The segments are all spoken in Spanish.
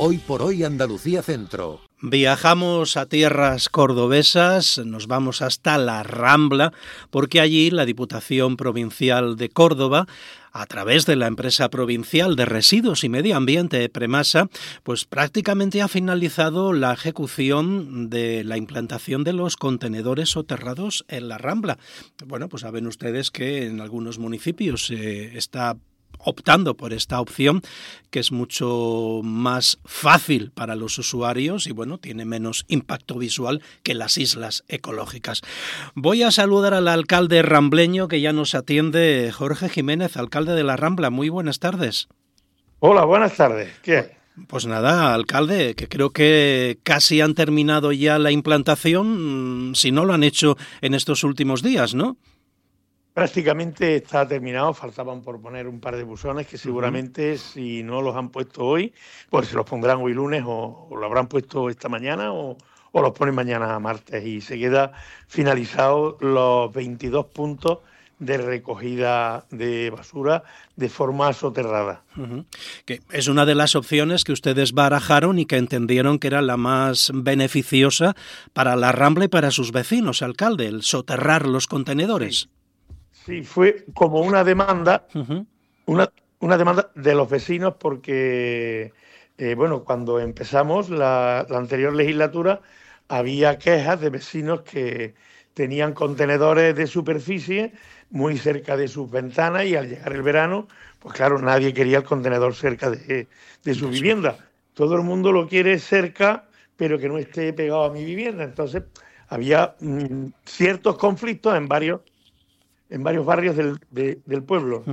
Hoy por hoy Andalucía Centro. Viajamos a tierras cordobesas, nos vamos hasta la Rambla, porque allí la Diputación Provincial de Córdoba, a través de la empresa provincial de Residuos y Medio Ambiente, Premasa, pues prácticamente ha finalizado la ejecución de la implantación de los contenedores soterrados en la Rambla. Bueno, pues saben ustedes que en algunos municipios está optando por esta opción, que es mucho más fácil para los usuarios y bueno, tiene menos impacto visual que las islas ecológicas. Voy a saludar al alcalde rambleño que ya nos atiende, Jorge Jiménez, alcalde de la Rambla. Muy buenas tardes. Hola, buenas tardes. ¿Qué hay? Pues nada, alcalde, que creo que casi han terminado ya la implantación, si no lo han hecho en estos últimos días, ¿no? Prácticamente está terminado, faltaban por poner un par de buzones que seguramente si no los han puesto hoy, pues se los pondrán hoy lunes o lo habrán puesto esta mañana o los ponen mañana martes y se queda finalizado los 22 puntos de recogida de basura de forma soterrada. Que es una de las opciones que ustedes barajaron y que entendieron que era la más beneficiosa para la Rambla y para sus vecinos, alcalde, el soterrar los contenedores. Sí, fue como una demanda, una demanda de los vecinos porque, bueno, cuando empezamos la anterior legislatura había quejas de vecinos que tenían contenedores de superficie muy cerca de sus ventanas y al llegar el verano, pues claro, nadie quería el contenedor cerca de su vivienda. Todo el mundo lo quiere cerca, pero que no esté pegado a mi vivienda. Entonces, había ciertos conflictos en varios barrios del pueblo.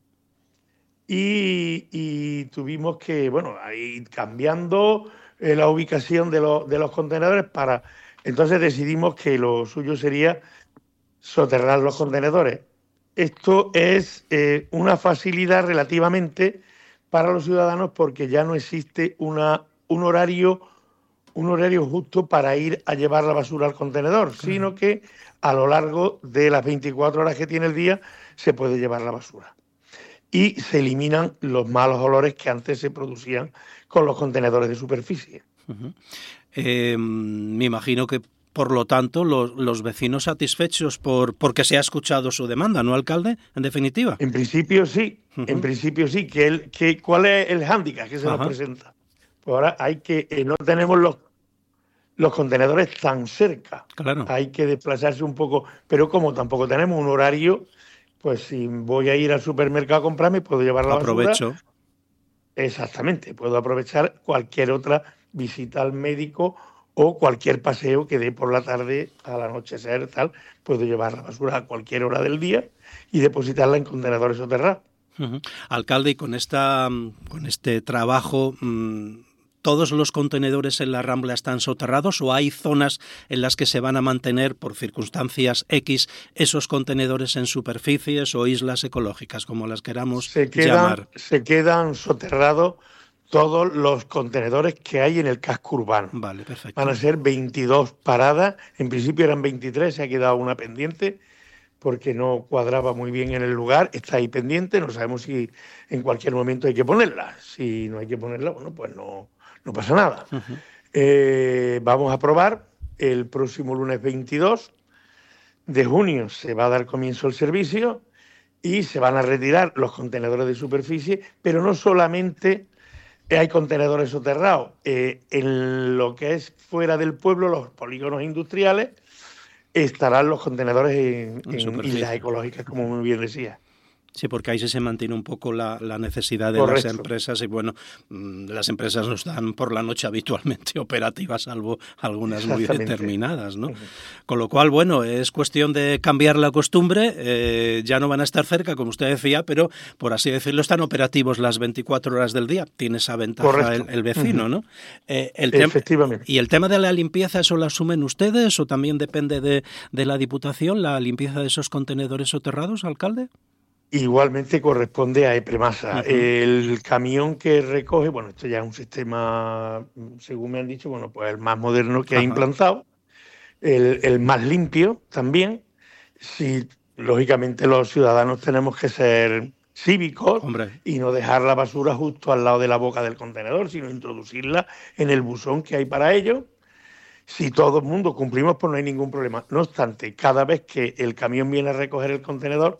Y tuvimos que, bueno, ir cambiando la ubicación de los contenedores para... Entonces decidimos que lo suyo sería soterrar los contenedores. Esto es una facilidad relativamente para los ciudadanos porque ya no existe un horario justo para ir a llevar la basura al contenedor, sino que a lo largo de las 24 horas que tiene el día se puede llevar la basura. Y se eliminan los malos olores que antes se producían con los contenedores de superficie. Me imagino que, por lo tanto, los vecinos satisfechos porque se ha escuchado su demanda, ¿no, alcalde? En definitiva. En principio sí, en principio sí. ¿Cuál es el hándicap que se nos presenta? Pues ahora no tenemos los contenedores tan cerca. Claro. Hay que desplazarse un poco, pero como tampoco tenemos un horario, pues si voy a ir al supermercado a comprarme, puedo llevar la basura. Aprovecho. Exactamente, puedo aprovechar cualquier otra visita al médico o cualquier paseo que dé por la tarde al anochecer, tal, puedo llevar la basura a cualquier hora del día y depositarla en contenedores soterrados. Alcalde, y con este trabajo, ¿todos los contenedores en la Rambla están soterrados o hay zonas en las que se van a mantener por circunstancias X esos contenedores en superficies o islas ecológicas, como las queramos llamar? Se quedan soterrados todos los contenedores que hay en el casco urbano. Vale, perfecto. Van a ser 22 paradas, en principio eran 23, se ha quedado una pendiente porque no cuadraba muy bien en el lugar, está ahí pendiente, no sabemos si en cualquier momento hay que ponerla. Si no hay que ponerla, bueno, pues no pasa nada. Vamos a probar el próximo lunes 22 de junio, se va a dar comienzo el servicio y se van a retirar los contenedores de superficie, pero no solamente hay contenedores soterrados. En lo que es fuera del pueblo, los polígonos industriales, estarán los contenedores en islas ecológicas, como muy bien decía. Sí, porque ahí se mantiene un poco la necesidad de Correcto. las empresas y bueno, las empresas no están por la noche habitualmente operativas, salvo algunas muy determinadas, ¿no? Con lo cual, bueno, es cuestión de cambiar la costumbre, ya no van a estar cerca, como usted decía, pero por así decirlo, están operativos las 24 horas del día. Tiene esa ventaja el vecino, ¿no? Efectivamente. ¿Y el tema de la limpieza, eso lo asumen ustedes o también depende de la Diputación, la limpieza de esos contenedores soterrados, alcalde? Igualmente corresponde a Premasa. El camión que recoge, bueno, esto ya es un sistema, según me han dicho, bueno, pues el más moderno que ha implantado, el más limpio también. Sí, lógicamente los ciudadanos tenemos que ser cívicos, Hombre. y no dejar la basura justo al lado de la boca del contenedor, sino introducirla en el buzón que hay para ello. Si todo el mundo cumplimos, pues no hay ningún problema. No obstante, cada vez que el camión viene a recoger el contenedor,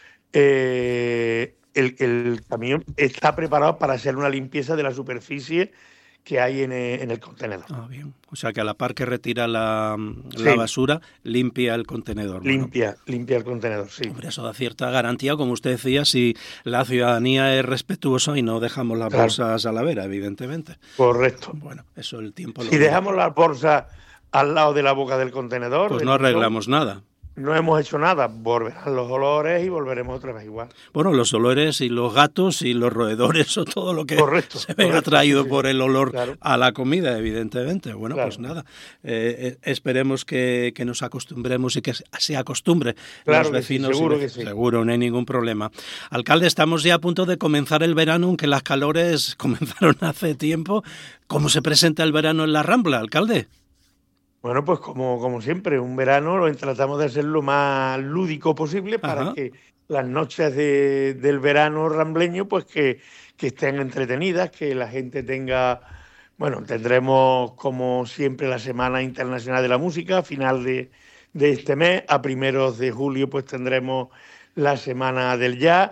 el camión está preparado para hacer una limpieza de la superficie que hay en el contenedor. Ah, bien. O sea que a la par que retira la Sí. basura, limpia el contenedor. Bueno, Limpia el contenedor, sí. hombre, eso da cierta garantía, como usted decía, si la ciudadanía es respetuosa y no dejamos las Claro. bolsas a la vera, evidentemente. Correcto. Bueno, eso el tiempo lo Si dirá. dejamos las bolsas al lado de la boca del contenedor, Pues del no buzón, arreglamos nada. no hemos hecho nada, volverán los olores y volveremos otra vez igual. Bueno, los olores y los gatos y los roedores o todo lo que Correcto, se venga correcto, atraído sí, por el olor claro. a la comida, evidentemente. Bueno, Claro. pues nada, esperemos que nos acostumbremos y que se acostumbre Claro los que sí, vecinos. seguro que sí. Seguro, no hay ningún problema. Alcalde, estamos ya a punto de comenzar el verano, aunque las calores comenzaron hace tiempo. ¿Cómo se presenta el verano en la Rambla, alcalde? Bueno, pues como siempre, un verano lo tratamos de hacer lo más lúdico posible para Ajá. que las noches del verano rambleño, pues que estén entretenidas, que la gente tenga, bueno, tendremos como siempre la Semana Internacional de la Música, a final de este mes, a primeros de julio pues tendremos la Semana del Jazz,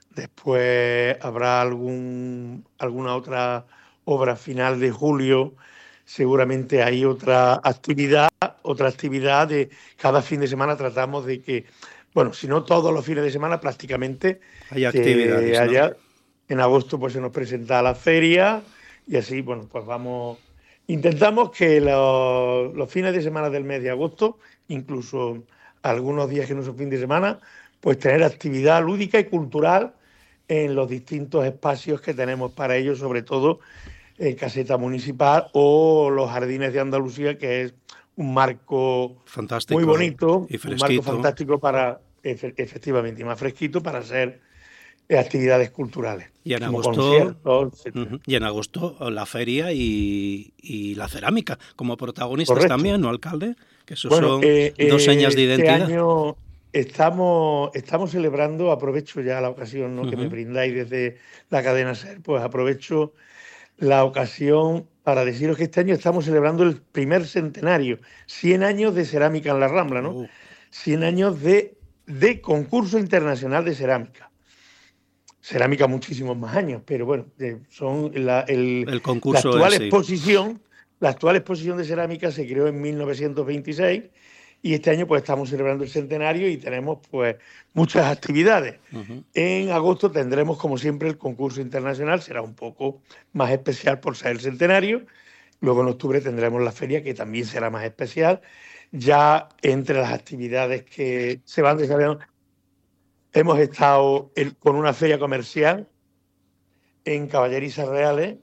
después habrá alguna otra obra final de julio. Seguramente hay otra actividad de cada fin de semana tratamos de que, bueno, si no todos los fines de semana, prácticamente Hay actividades, que ¿no? haya. En agosto pues se nos presenta la feria y así, bueno, pues intentamos que los fines de semana del mes de agosto, incluso algunos días que no son fin de semana, pues tener actividad lúdica y cultural en los distintos espacios que tenemos para ello, sobre todo Caseta Municipal o los Jardines de Andalucía, que es un marco Fantástico. muy bonito, Y un marco fresquito. fantástico para, efectivamente, y más fresquito para hacer actividades culturales, Y en como agosto, conciertos, etcétera. y en agosto la feria y la cerámica como protagonistas Correcto. también, ¿no, alcalde? Que esos Bueno, son dos señas de identidad. Este año estamos celebrando, aprovecho ya la ocasión, ¿no?, que me brindáis desde la cadena SER, pues aprovecho la ocasión para deciros que este año estamos celebrando el primer centenario, 100 años de cerámica en la Rambla, ¿no? 100 años de concurso internacional de cerámica. Cerámica muchísimos más años, pero bueno, son El concurso la actual en sí. exposición. La actual exposición de cerámica se creó en 1926 y este año pues estamos celebrando el centenario y tenemos pues muchas actividades. En agosto tendremos como siempre el concurso internacional, será un poco más especial por ser el centenario. Luego en octubre tendremos la feria, que también será más especial. Ya entre las actividades que se van desarrollando, hemos estado con una feria comercial en Caballerizas Reales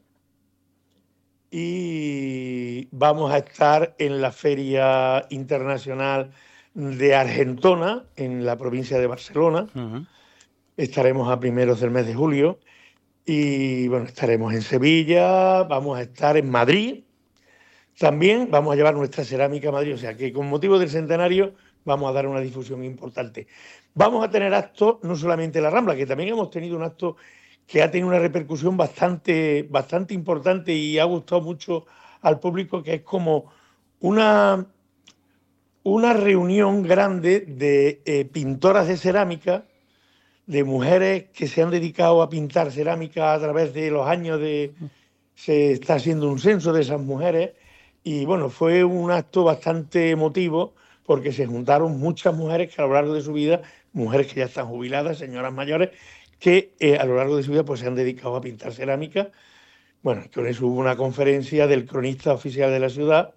y vamos a estar en la Feria Internacional de Argentona, en la provincia de Barcelona. Estaremos a primeros del mes de julio y bueno, estaremos en Sevilla, vamos a estar en Madrid. También vamos a llevar nuestra cerámica a Madrid, o sea que con motivo del centenario vamos a dar una difusión importante. Vamos a tener actos, no solamente en la Rambla, que también hemos tenido un acto que ha tenido una repercusión bastante importante y ha gustado mucho al público, que es como una reunión grande de pintoras de cerámica, de mujeres que se han dedicado a pintar cerámica a través de los años. Se está haciendo un censo de esas mujeres y bueno, fue un acto bastante emotivo porque se juntaron muchas mujeres que a lo largo de su vida, mujeres que ya están jubiladas, señoras mayores, que a lo largo de su vida pues se han dedicado a pintar cerámica. Bueno, con eso hubo una conferencia del cronista oficial de la ciudad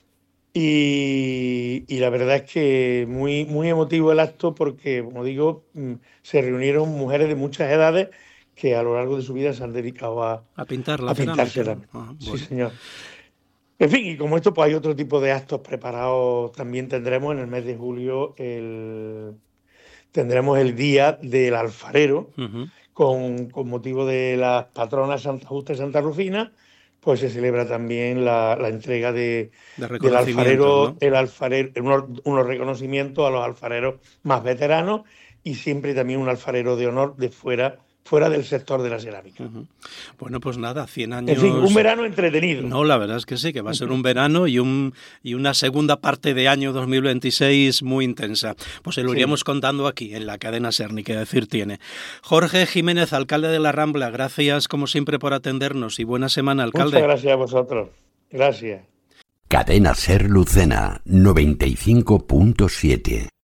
y la verdad es que muy, muy emotivo el acto porque, como digo, se reunieron mujeres de muchas edades que a lo largo de su vida se han dedicado a pintar cerámica. Bueno. Sí, señor. En fin, y como esto, pues hay otro tipo de actos preparados. También tendremos en el mes de julio tendremos el Día del Alfarero, con motivo de las patronas Santa Justa y Santa Rufina, pues se celebra también la entrega del alfarero, ¿no? Unos reconocimientos a los alfareros más veteranos y siempre también un alfarero de honor de fuera del sector de la cerámica. Bueno, pues nada, 100 años... En fin, un verano entretenido. No, la verdad es que sí, que va a ser un verano y una segunda parte de año 2026 muy intensa. Pues se lo iríamos contando aquí, en la cadena SER, ni qué decir tiene. Jorge Jiménez, alcalde de La Rambla, gracias como siempre por atendernos y buena semana, alcalde. Muchas gracias a vosotros. Gracias. Cadena SER Lucena, 95.7.